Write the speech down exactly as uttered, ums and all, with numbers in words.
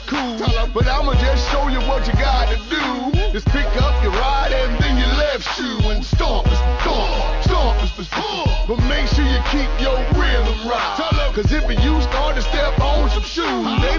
cool. But I'ma just show you what you gotta do. Just pick up your right and then your left shoe and stomp, stomp, stomp, stomp. But make sure you keep your rhythm right. Cause if you start to step on some shoes,